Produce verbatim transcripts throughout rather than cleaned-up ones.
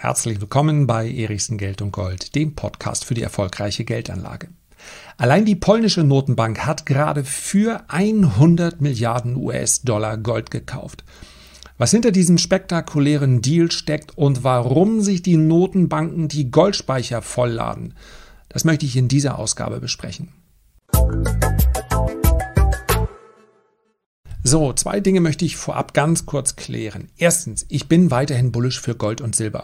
Herzlich willkommen bei Erichsen Geld und Gold, dem Podcast für die erfolgreiche Geldanlage. Allein die polnische Notenbank hat gerade für hundert Milliarden U S-Dollar Gold gekauft. Was hinter diesem spektakulären Deal steckt und warum sich die Notenbanken die Goldspeicher vollladen, das möchte ich in dieser Ausgabe besprechen. So, zwei Dinge möchte ich vorab ganz kurz klären. Erstens, ich bin weiterhin bullish für Gold und Silber.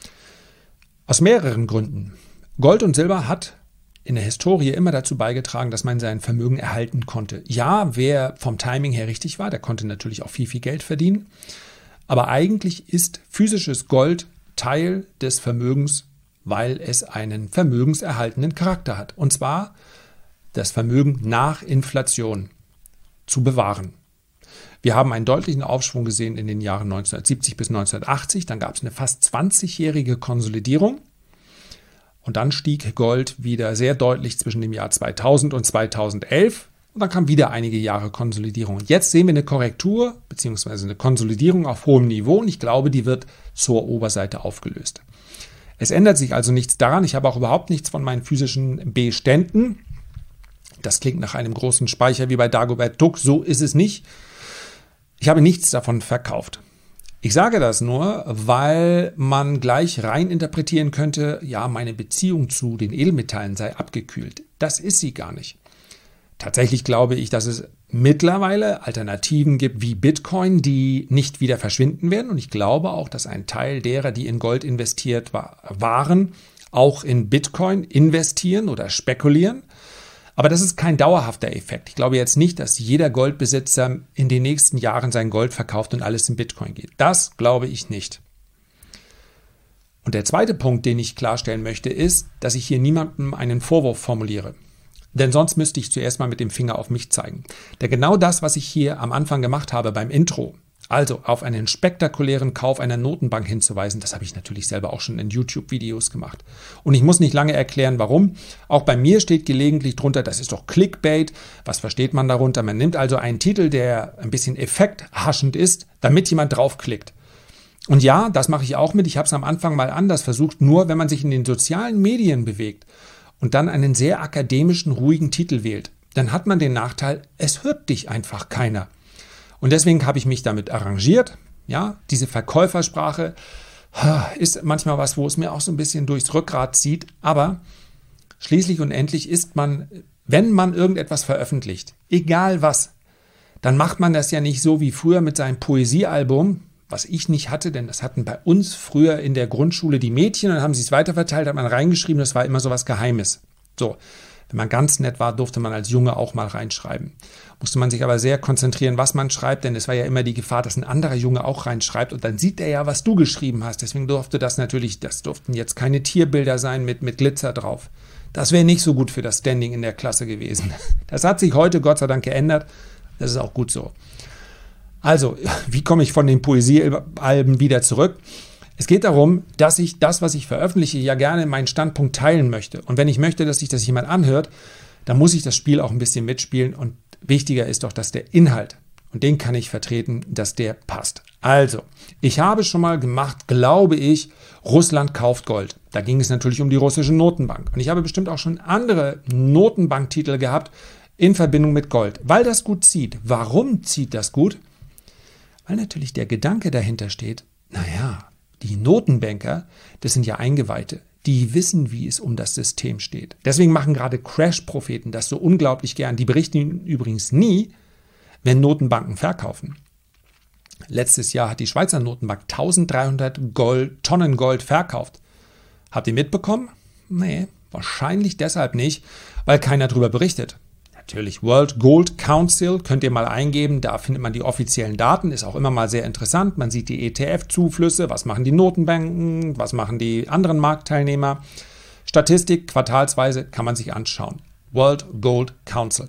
Aus mehreren Gründen. Gold und Silber hat in der Historie immer dazu beigetragen, dass man sein Vermögen erhalten konnte. Ja, wer vom Timing her richtig war, der konnte natürlich auch viel, viel Geld verdienen. Aber eigentlich ist physisches Gold Teil des Vermögens, weil es einen vermögenserhaltenden Charakter hat. Und zwar das Vermögen nach Inflation zu bewahren. Wir haben einen deutlichen Aufschwung gesehen in den Jahren neunzehnhundertsiebzig bis neunzehnhundertachtzig. Dann gab es eine fast zwanzigjährige Konsolidierung. Und dann stieg Gold wieder sehr deutlich zwischen dem Jahr zweitausend und zweitausendelf. Und dann kam wieder einige Jahre Konsolidierung. Und jetzt sehen wir eine Korrektur bzw. eine Konsolidierung auf hohem Niveau. Und ich glaube, die wird zur Oberseite aufgelöst. Es ändert sich also nichts daran. Ich habe auch überhaupt nichts von meinen physischen Beständen. Das klingt nach einem großen Speicher wie bei Dagobert Duck. So ist es nicht. Ich habe nichts davon verkauft. Ich sage das nur, weil man gleich rein interpretieren könnte, ja, meine Beziehung zu den Edelmetallen sei abgekühlt. Das ist sie gar nicht. Tatsächlich glaube ich, dass es mittlerweile Alternativen gibt wie Bitcoin, die nicht wieder verschwinden werden. Und ich glaube auch, dass ein Teil derer, die in Gold investiert waren, auch in Bitcoin investieren oder spekulieren. Aber das ist kein dauerhafter Effekt. Ich glaube jetzt nicht, dass jeder Goldbesitzer in den nächsten Jahren sein Gold verkauft und alles in Bitcoin geht. Das glaube ich nicht. Und der zweite Punkt, den ich klarstellen möchte, ist, dass ich hier niemandem einen Vorwurf formuliere. Denn sonst müsste ich zuerst mal mit dem Finger auf mich zeigen. Denn genau das, was ich hier am Anfang gemacht habe beim Intro, also auf einen spektakulären Kauf einer Notenbank hinzuweisen, das habe ich natürlich selber auch schon in YouTube-Videos gemacht. Und ich muss nicht lange erklären, warum. Auch bei mir steht gelegentlich drunter, das ist doch Clickbait. Was versteht man darunter? Man nimmt also einen Titel, der ein bisschen effekthaschend ist, damit jemand draufklickt. Und ja, das mache ich auch mit. Ich habe es am Anfang mal anders versucht. Nur wenn man sich in den sozialen Medien bewegt und dann einen sehr akademischen, ruhigen Titel wählt, dann hat man den Nachteil, es hört dich einfach keiner. Und deswegen habe ich mich damit arrangiert. Ja, diese Verkäufersprache ist manchmal was, wo es mir auch so ein bisschen durchs Rückgrat zieht. Aber schließlich und endlich ist man, wenn man irgendetwas veröffentlicht, egal was, dann macht man das ja nicht so wie früher mit seinem Poesiealbum, was ich nicht hatte, denn das hatten bei uns früher in der Grundschule die Mädchen, dann haben sie es weiterverteilt, hat man reingeschrieben, das war immer so was Geheimes. So. Wenn man ganz nett war, durfte man als Junge auch mal reinschreiben. Musste man sich aber sehr konzentrieren, was man schreibt, denn es war ja immer die Gefahr, dass ein anderer Junge auch reinschreibt und dann sieht er ja, was du geschrieben hast. Deswegen durfte das natürlich, das durften jetzt keine Tierbilder sein mit, mit Glitzer drauf. Das wäre nicht so gut für das Standing in der Klasse gewesen. Das hat sich heute Gott sei Dank geändert. Das ist auch gut so. Also, wie komme ich von den Poesiealben wieder zurück? Es geht darum, dass ich das, was ich veröffentliche, ja gerne meinen Standpunkt teilen möchte. Und wenn ich möchte, dass sich das jemand anhört, dann muss ich das Spiel auch ein bisschen mitspielen. Und wichtiger ist doch, dass der Inhalt, und den kann ich vertreten, dass der passt. Also, ich habe schon mal gemacht, glaube ich, Russland kauft Gold. Da ging es natürlich um die russische Notenbank. Und ich habe bestimmt auch schon andere Notenbanktitel gehabt in Verbindung mit Gold, weil das gut zieht. Warum zieht das gut? Weil natürlich der Gedanke dahinter steht, naja, die Notenbanker, das sind ja Eingeweihte, die wissen, wie es um das System steht. Deswegen machen gerade Crash-Propheten das so unglaublich gern. Die berichten übrigens nie, wenn Notenbanken verkaufen. Letztes Jahr hat die Schweizer Notenbank dreizehnhundert Gold, Tonnen Gold verkauft. Habt ihr mitbekommen? Nee, wahrscheinlich deshalb nicht, weil keiner darüber berichtet. Natürlich, World Gold Council, könnt ihr mal eingeben, da findet man die offiziellen Daten, ist auch immer mal sehr interessant. Man sieht die E T F-Zuflüsse, was machen die Notenbanken, was machen die anderen Marktteilnehmer. Statistik, quartalsweise kann man sich anschauen. World Gold Council.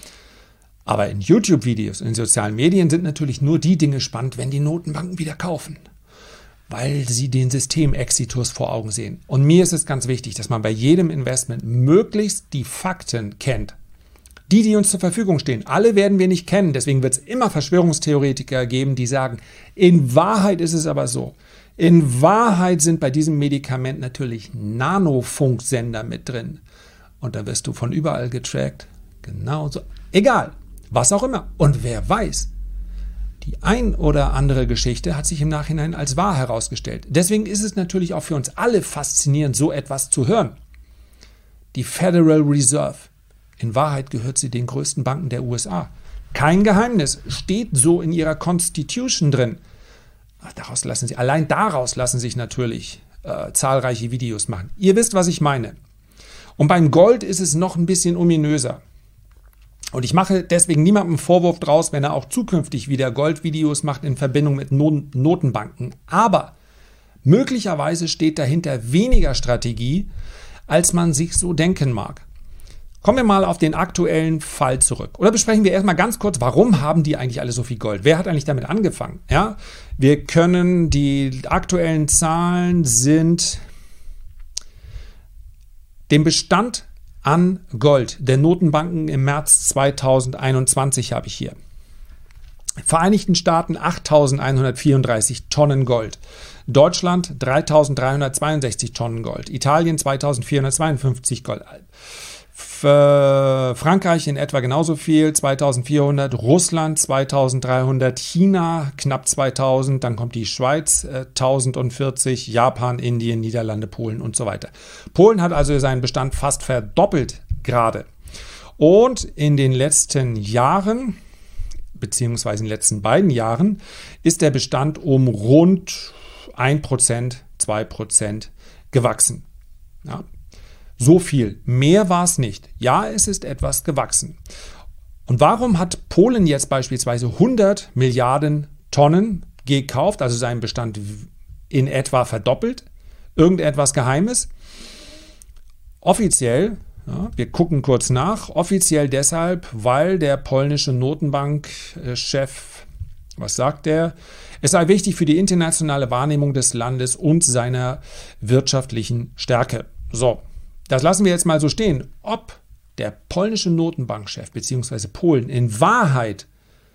Aber in YouTube-Videos, in sozialen Medien sind natürlich nur die Dinge spannend, wenn die Notenbanken wieder kaufen. Weil sie den Systemexitus vor Augen sehen. Und mir ist es ganz wichtig, dass man bei jedem Investment möglichst die Fakten kennt, Die, die uns zur Verfügung stehen, alle werden wir nicht kennen. Deswegen wird es immer Verschwörungstheoretiker geben, die sagen, in Wahrheit ist es aber so. In Wahrheit sind bei diesem Medikament natürlich Nanofunksender mit drin. Und da wirst du von überall getrackt. Genauso. Egal, was auch immer. Und wer weiß, die ein oder andere Geschichte hat sich im Nachhinein als wahr herausgestellt. Deswegen ist es natürlich auch für uns alle faszinierend, so etwas zu hören. Die Federal Reserve. In Wahrheit gehört sie den größten Banken der U S A. Kein Geheimnis, steht so in ihrer Constitution drin. Ach, daraus lassen sie, allein daraus lassen sich natürlich äh, zahlreiche Videos machen. Ihr wisst, was ich meine. Und beim Gold ist es noch ein bisschen ominöser. Und ich mache deswegen niemandem Vorwurf draus, wenn er auch zukünftig wieder Goldvideos macht in Verbindung mit Not- Notenbanken. Aber möglicherweise steht dahinter weniger Strategie, als man sich so denken mag. Kommen wir mal auf den aktuellen Fall zurück. Oder besprechen wir erstmal ganz kurz, warum haben die eigentlich alle so viel Gold? Wer hat eigentlich damit angefangen? Ja, wir können, die aktuellen Zahlen sind den Bestand an Gold der Notenbanken im März zweitausendeinundzwanzig habe ich hier. Vereinigten Staaten achttausendeinhundertvierunddreißig Tonnen Gold. Deutschland dreitausenddreihundertzweiundsechzig Tonnen Gold. Italien zweitausendvierhundertzweiundfünfzig Gold. Für Frankreich in etwa genauso viel, zweitausendvierhundert, Russland zweitausenddreihundert, China knapp zweitausend, dann kommt die Schweiz äh, tausendvierzig, Japan, Indien, Niederlande, Polen und so weiter. Polen hat also seinen Bestand fast verdoppelt gerade. Und in den letzten Jahren, beziehungsweise in den letzten beiden Jahren, ist der Bestand um rund ein Prozent, zwei Prozent gewachsen. Ja. So viel. Mehr war es nicht. Ja, es ist etwas gewachsen. Und warum hat Polen jetzt beispielsweise hundert Milliarden Tonnen gekauft, also seinen Bestand in etwa verdoppelt? Irgendetwas Geheimes? Offiziell, ja, wir gucken kurz nach, offiziell deshalb, weil der polnische Notenbankchef, was sagt er? Es sei wichtig für die internationale Wahrnehmung des Landes und seiner wirtschaftlichen Stärke. So. Das lassen wir jetzt mal so stehen. Ob der polnische Notenbankchef bzw. Polen in Wahrheit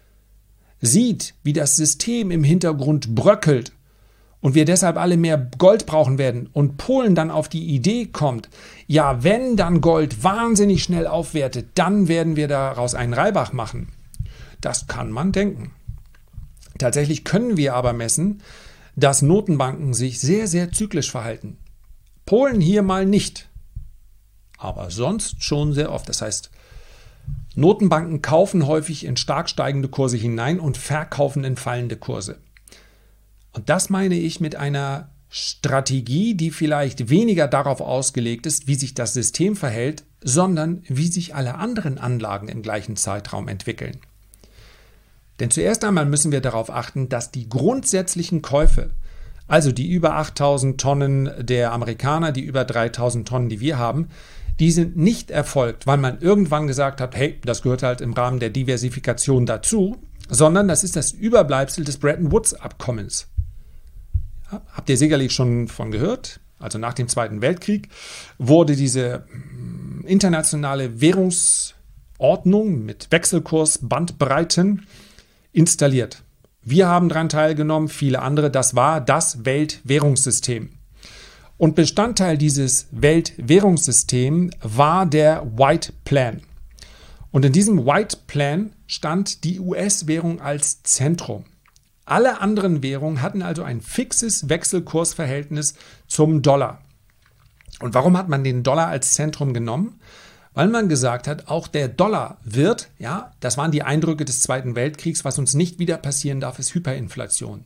sieht, wie das System im Hintergrund bröckelt und wir deshalb alle mehr Gold brauchen werden und Polen dann auf die Idee kommt, ja, wenn dann Gold wahnsinnig schnell aufwertet, dann werden wir daraus einen Reibach machen. Das kann man denken. Tatsächlich können wir aber messen, dass Notenbanken sich sehr, sehr zyklisch verhalten. Polen hier mal nicht. Aber sonst schon sehr oft. Das heißt, Notenbanken kaufen häufig in stark steigende Kurse hinein und verkaufen in fallende Kurse. Und das meine ich mit einer Strategie, die vielleicht weniger darauf ausgelegt ist, wie sich das System verhält, sondern wie sich alle anderen Anlagen im gleichen Zeitraum entwickeln. Denn zuerst einmal müssen wir darauf achten, dass die grundsätzlichen Käufe, also die über achttausend Tonnen der Amerikaner, die über dreitausend Tonnen, die wir haben, die sind nicht erfolgt, weil man irgendwann gesagt hat, hey, das gehört halt im Rahmen der Diversifikation dazu, sondern das ist das Überbleibsel des Bretton Woods-Abkommens. Ja, habt ihr sicherlich schon von gehört? Also nach dem Zweiten Weltkrieg wurde diese internationale Währungsordnung mit Wechselkursbandbreiten installiert. Wir haben daran teilgenommen, viele andere. Das war das Weltwährungssystem. Und Bestandteil dieses Weltwährungssystems war der White Plan. Und in diesem White Plan stand die U S-Währung als Zentrum. Alle anderen Währungen hatten also ein fixes Wechselkursverhältnis zum Dollar. Und warum hat man den Dollar als Zentrum genommen? Weil man gesagt hat, auch der Dollar wird, ja, das waren die Eindrücke des Zweiten Weltkriegs, was uns nicht wieder passieren darf, ist Hyperinflation.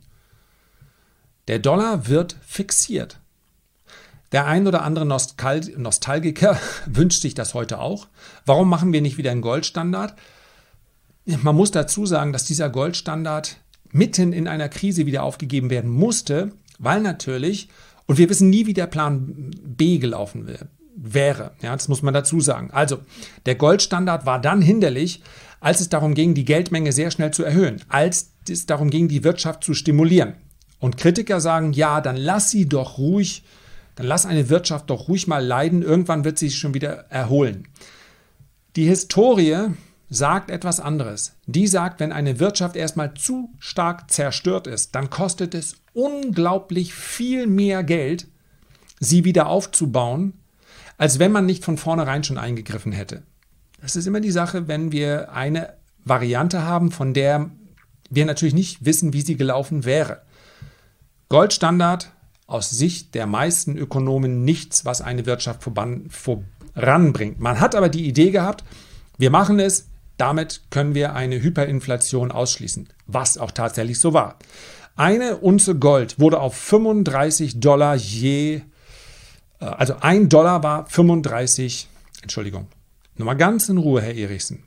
Der Dollar wird fixiert. Der ein oder andere Nostal- Nostalgiker wünscht sich das heute auch. Warum machen wir nicht wieder einen Goldstandard? Man muss dazu sagen, dass dieser Goldstandard mitten in einer Krise wieder aufgegeben werden musste, weil natürlich, und wir wissen nie, wie der Plan B gelaufen wäre. Ja, das muss man dazu sagen. Also, der Goldstandard war dann hinderlich, als es darum ging, die Geldmenge sehr schnell zu erhöhen, als es darum ging, die Wirtschaft zu stimulieren. Und Kritiker sagen, ja, dann lass sie doch ruhig Dann lass eine Wirtschaft doch ruhig mal leiden, irgendwann wird sie sich schon wieder erholen. Die Historie sagt etwas anderes. Die sagt, wenn eine Wirtschaft erstmal zu stark zerstört ist, dann kostet es unglaublich viel mehr Geld, sie wieder aufzubauen, als wenn man nicht von vornherein schon eingegriffen hätte. Das ist immer die Sache, wenn wir eine Variante haben, von der wir natürlich nicht wissen, wie sie gelaufen wäre. Goldstandard, aus Sicht der meisten Ökonomen nichts, was eine Wirtschaft voranbringt. Man hat aber die Idee gehabt, wir machen es, damit können wir eine Hyperinflation ausschließen, was auch tatsächlich so war. Eine Unze Gold wurde auf fünfunddreißig Dollar je, also ein Dollar war fünfunddreißig, Entschuldigung, nochmal ganz in Ruhe, Herr Erichsen.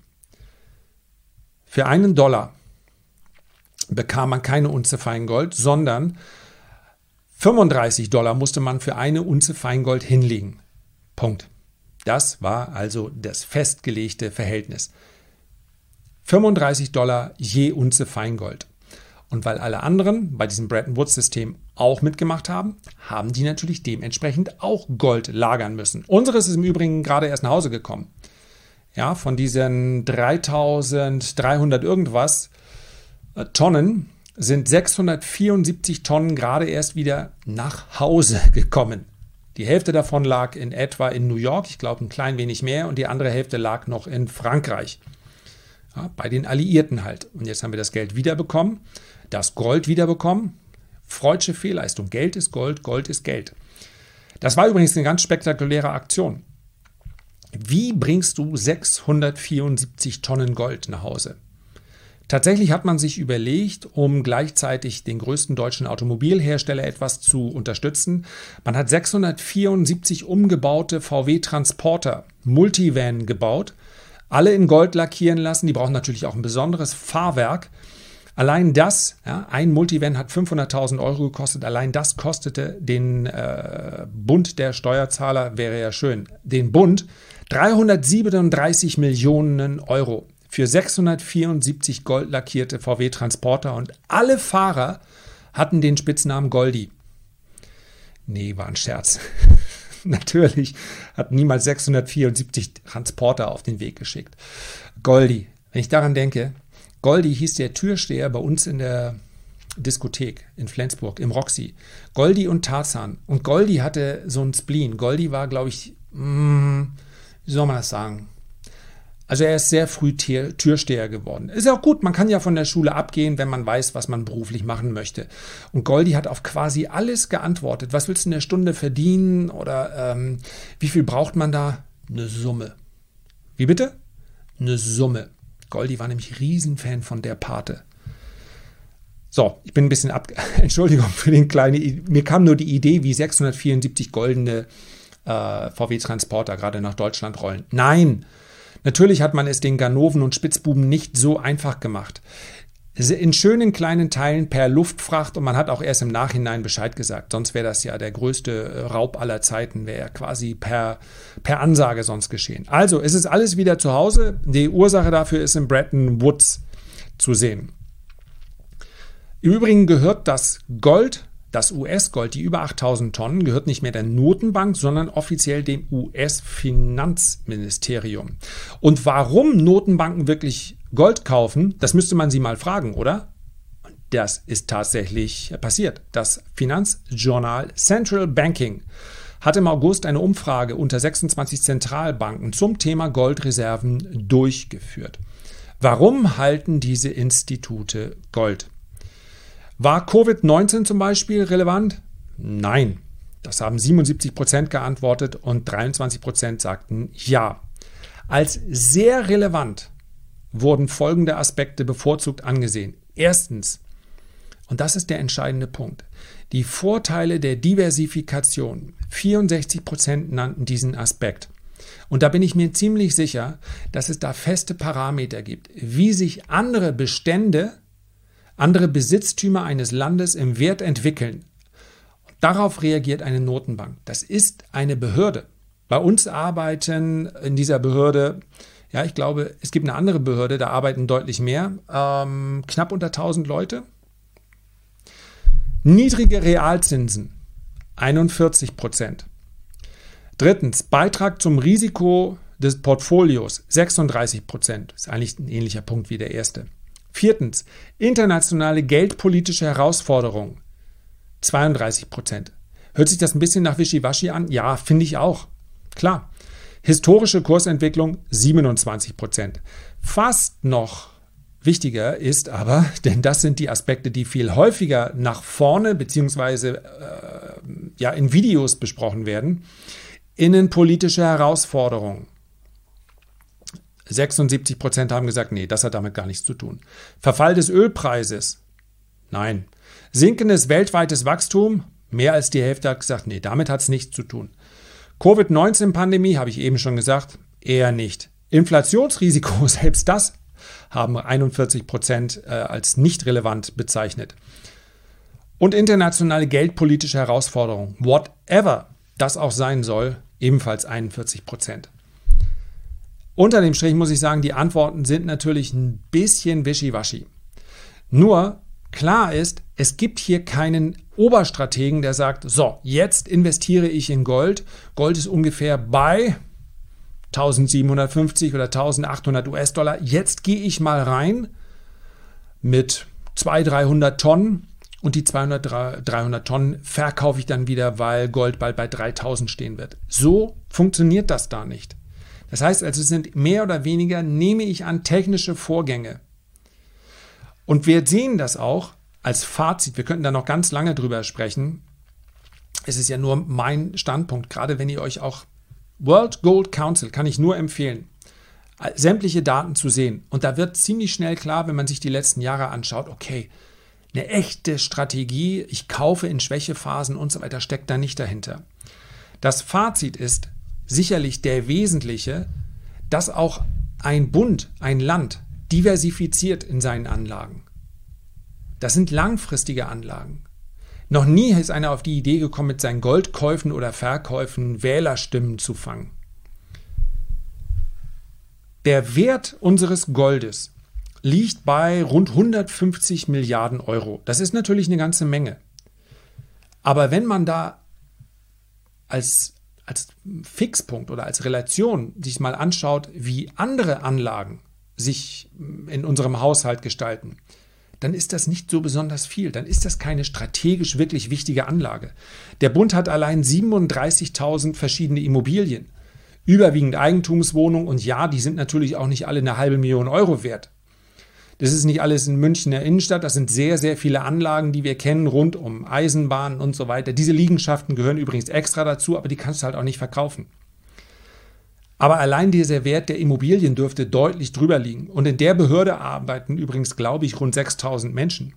Für einen Dollar bekam man keine Unze Feingold, sondern fünfunddreißig Dollar musste man für eine Unze Feingold hinlegen. Punkt. Das war also das festgelegte Verhältnis. fünfunddreißig Dollar je Unze Feingold. Und weil alle anderen bei diesem Bretton-Woods-System auch mitgemacht haben, haben die natürlich dementsprechend auch Gold lagern müssen. Unseres ist im Übrigen gerade erst nach Hause gekommen. Ja, von diesen dreitausenddreihundert irgendwas äh, Tonnen sind sechshundertvierundsiebzig Tonnen gerade erst wieder nach Hause gekommen. Die Hälfte davon lag in etwa in New York, ich glaube ein klein wenig mehr, und die andere Hälfte lag noch in Frankreich. Ja, bei den Alliierten halt. Und jetzt haben wir das Geld wiederbekommen, das Gold wiederbekommen. Freudsche Fehlleistung. Geld ist Gold, Gold ist Geld. Das war übrigens eine ganz spektakuläre Aktion. Wie bringst du sechshundertvierundsiebzig Tonnen Gold nach Hause? Tatsächlich hat man sich überlegt, um gleichzeitig den größten deutschen Automobilhersteller etwas zu unterstützen. Man hat sechshundertvierundsiebzig umgebaute V W-Transporter, Multivan gebaut, alle in Gold lackieren lassen. Die brauchen natürlich auch ein besonderes Fahrwerk. Allein das, ja, ein Multivan hat fünfhunderttausend Euro gekostet, allein das kostete den äh, Bund der Steuerzahler, wäre ja schön, den Bund dreihundertsiebenunddreißig Millionen Euro. Für sechshundertvierundsiebzig goldlackierte V W-Transporter, und alle Fahrer hatten den Spitznamen Goldi. Nee, war ein Scherz. Natürlich hat niemals sechshundertvierundsiebzig Transporter auf den Weg geschickt. Goldi, wenn ich daran denke, Goldi hieß der Türsteher bei uns in der Diskothek in Flensburg, im Roxy. Goldi und Tarzan. Und Goldi hatte so einen Spleen. Goldi war, glaube ich, mh, wie soll man das sagen? Also er ist sehr früh Türsteher geworden. Ist ja auch gut, man kann ja von der Schule abgehen, wenn man weiß, was man beruflich machen möchte. Und Goldi hat auf quasi alles geantwortet. Was willst du in der Stunde verdienen? Oder ähm, wie viel braucht man da? Eine Summe. Wie bitte? Eine Summe. Goldi war nämlich Riesenfan von der Pate. So, ich bin ein bisschen ab... Entschuldigung für den kleinen... Mir kam nur die Idee, wie sechshundertvierundsiebzig goldene äh, V W-Transporter gerade nach Deutschland rollen. Nein! Natürlich hat man es den Ganoven und Spitzbuben nicht so einfach gemacht. In schönen kleinen Teilen per Luftfracht, und man hat auch erst im Nachhinein Bescheid gesagt. Sonst wäre das ja der größte Raub aller Zeiten, wäre ja quasi per, per Ansage sonst geschehen. Also, es ist alles wieder zu Hause. Die Ursache dafür ist in Bretton Woods zu sehen. Im Übrigen gehört das Gold, das U S-Gold, die über achttausend Tonnen, gehört nicht mehr der Notenbank, sondern offiziell dem U S-Finanzministerium. Und warum Notenbanken wirklich Gold kaufen, das müsste man sie mal fragen, oder? Das ist tatsächlich passiert. Das Finanzjournal Central Banking hat im August eine Umfrage unter sechsundzwanzig Zentralbanken zum Thema Goldreserven durchgeführt. Warum halten diese Institute Gold? War Covid neunzehn zum Beispiel relevant? Nein. Das haben siebenundsiebzig Prozent geantwortet und dreiundzwanzig Prozent sagten ja. Als sehr relevant wurden folgende Aspekte bevorzugt angesehen. Erstens, und das ist der entscheidende Punkt, die Vorteile der Diversifikation. vierundsechzig Prozent nannten diesen Aspekt. Und da bin ich mir ziemlich sicher, dass es da feste Parameter gibt, wie sich andere Bestände, andere Besitztümer eines Landes im Wert entwickeln. Darauf reagiert eine Notenbank. Das ist eine Behörde. Bei uns arbeiten in dieser Behörde, ja, ich glaube, es gibt eine andere Behörde, da arbeiten deutlich mehr, ähm, knapp unter tausend Leute. Niedrige Realzinsen, einundvierzig Prozent. Drittens, Beitrag zum Risiko des Portfolios sechsunddreißig Prozent. Ist eigentlich ein ähnlicher Punkt wie der erste. Viertens, internationale geldpolitische Herausforderungen, zweiunddreißig Prozent. Hört sich das ein bisschen nach Wischiwaschi an? Ja, finde ich auch. Klar. Historische Kursentwicklung, siebenundzwanzig Prozent. Fast noch wichtiger ist aber, denn das sind die Aspekte, die viel häufiger nach vorne beziehungsweise äh, ja, in Videos besprochen werden, innenpolitische Herausforderungen. sechsundsiebzig Prozent haben gesagt, nee, das hat damit gar nichts zu tun. Verfall des Ölpreises? Nein. Sinkendes weltweites Wachstum? Mehr als die Hälfte hat gesagt, nee, damit hat es nichts zu tun. Covid neunzehn Pandemie, habe ich eben schon gesagt, eher nicht. Inflationsrisiko, selbst das haben einundvierzig Prozent äh, als nicht relevant bezeichnet. Und internationale geldpolitische Herausforderungen, whatever das auch sein soll, ebenfalls einundvierzig Prozent. Unter dem Strich muss ich sagen, die Antworten sind natürlich ein bisschen wischiwaschi. Nur klar ist, es gibt hier keinen Oberstrategen, der sagt, so, jetzt investiere ich in Gold. Gold ist ungefähr bei eintausendsiebenhundertfünfzig oder eintausendachthundert US-Dollar. Jetzt gehe ich mal rein mit zweihundert, dreihundert Tonnen und die zweihundert, dreihundert Tonnen verkaufe ich dann wieder, weil Gold bald bei dreitausend stehen wird. So funktioniert das da nicht. Das heißt also, es sind mehr oder weniger, nehme ich an, technische Vorgänge. Und wir sehen das auch als Fazit. Wir könnten da noch ganz lange drüber sprechen. Es ist ja nur mein Standpunkt, gerade wenn ihr euch auch World Gold Council, kann ich nur empfehlen, sämtliche Daten zu sehen. Und da wird ziemlich schnell klar, wenn man sich die letzten Jahre anschaut, okay, eine echte Strategie, ich kaufe in Schwächephasen und so weiter, steckt da nicht dahinter. Das Fazit ist sicherlich der wesentliche, dass auch ein Bund, ein Land diversifiziert in seinen Anlagen. Das sind langfristige Anlagen. Noch nie ist einer auf die Idee gekommen, mit seinen Goldkäufen oder Verkäufen Wählerstimmen zu fangen. Der Wert unseres Goldes liegt bei rund hundertfünfzig Milliarden Euro. Das ist natürlich eine ganze Menge. Aber wenn man da als, als Fixpunkt oder als Relation sich mal anschaut, wie andere Anlagen sich in unserem Haushalt gestalten, dann ist das nicht so besonders viel. Dann ist das keine strategisch wirklich wichtige Anlage. Der Bund hat allein siebenunddreißigtausend verschiedene Immobilien, überwiegend Eigentumswohnungen und ja, die sind natürlich auch nicht alle eine halbe Million Euro wert. Das ist nicht alles in München in der Innenstadt, das sind sehr, sehr viele Anlagen, die wir kennen, rund um Eisenbahnen und so weiter. Diese Liegenschaften gehören übrigens extra dazu, aber die kannst du halt auch nicht verkaufen. Aber allein dieser Wert der Immobilien dürfte deutlich drüber liegen. Und in der Behörde arbeiten übrigens, glaube ich, rund sechstausend Menschen.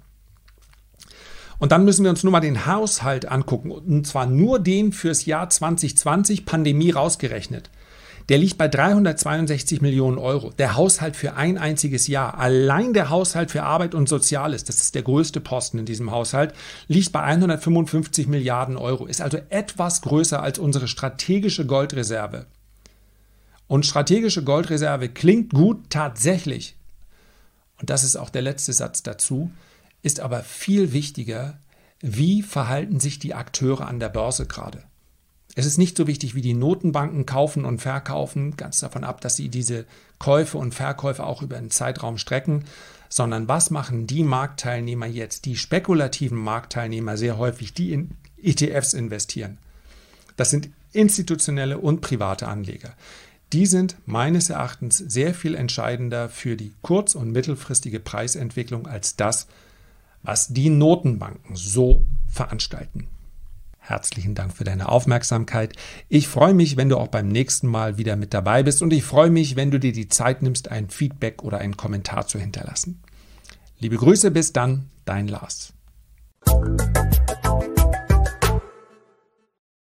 Und dann müssen wir uns nur mal den Haushalt angucken. Und zwar nur den fürs Jahr zwanzig zwanzig, Pandemie rausgerechnet. Der liegt bei dreihundertzweiundsechzig Millionen Euro. Der Haushalt für ein einziges Jahr. Allein der Haushalt für Arbeit und Soziales, das ist der größte Posten in diesem Haushalt, liegt bei hundertfünfundfünfzig Milliarden Euro. Ist also etwas größer als unsere strategische Goldreserve. Und strategische Goldreserve klingt gut, tatsächlich. Und das ist auch der letzte Satz dazu, ist aber viel wichtiger, wie verhalten sich die Akteure an der Börse gerade. Es ist nicht so wichtig, wie die Notenbanken kaufen und verkaufen, ganz davon ab, dass sie diese Käufe und Verkäufe auch über einen Zeitraum strecken, sondern was machen die Marktteilnehmer jetzt, die spekulativen Marktteilnehmer sehr häufig, die in E T Fs investieren. Das sind institutionelle und private Anleger. Die sind meines Erachtens sehr viel entscheidender für die kurz- und mittelfristige Preisentwicklung als das, was die Notenbanken so veranstalten. Herzlichen Dank für deine Aufmerksamkeit. Ich freue mich, wenn du auch beim nächsten Mal wieder mit dabei bist und ich freue mich, wenn du dir die Zeit nimmst, ein Feedback oder einen Kommentar zu hinterlassen. Liebe Grüße, bis dann, dein Lars.